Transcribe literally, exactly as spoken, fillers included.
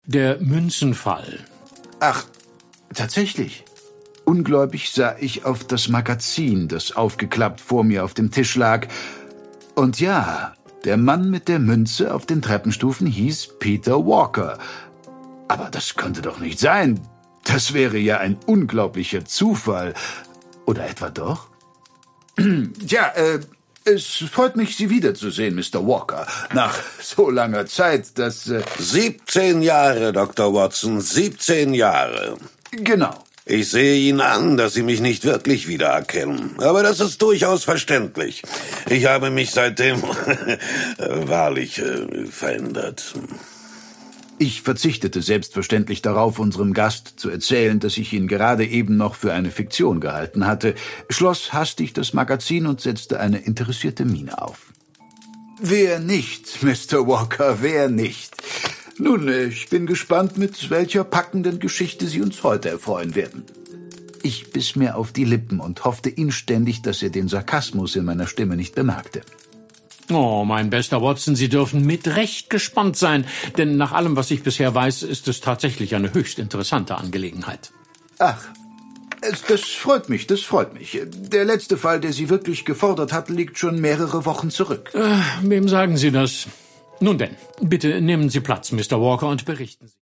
Der Münzenfall. Ach, tatsächlich. Ungläubig sah ich auf das Magazin, das aufgeklappt vor mir auf dem Tisch lag. Und ja, der Mann mit der Münze auf den Treppenstufen hieß Peter Walker. Aber das konnte doch nicht sein. Das wäre ja ein unglaublicher Zufall. Oder etwa doch? Tja, äh, es freut mich, Sie wiederzusehen, Mister Walker. Nach so langer Zeit, dass... Äh siebzehn Jahre, Doktor Watson, siebzehn Jahre. Genau. Ich sehe Ihnen an, dass Sie mich nicht wirklich wiedererkennen. Aber das ist durchaus verständlich. Ich habe mich seitdem wahrlich äh, verändert. Ich verzichtete selbstverständlich darauf, unserem Gast zu erzählen, dass ich ihn gerade eben noch für eine Fiktion gehalten hatte, schloss hastig das Magazin und setzte eine interessierte Miene auf. Wer nicht, Mister Walker, wer nicht? Nun, ich bin gespannt, mit welcher packenden Geschichte Sie uns heute erfreuen werden. Ich biss mir auf die Lippen und hoffte inständig, dass er den Sarkasmus in meiner Stimme nicht bemerkte. Oh, mein bester Watson, Sie dürfen mit Recht gespannt sein, denn nach allem, was ich bisher weiß, ist es tatsächlich eine höchst interessante Angelegenheit. Ach, das freut mich, das freut mich. Der letzte Fall, der Sie wirklich gefordert hat, liegt schon mehrere Wochen zurück. Äh, wem sagen Sie das? Nun denn, bitte nehmen Sie Platz, Mister Walker, und berichten Sie.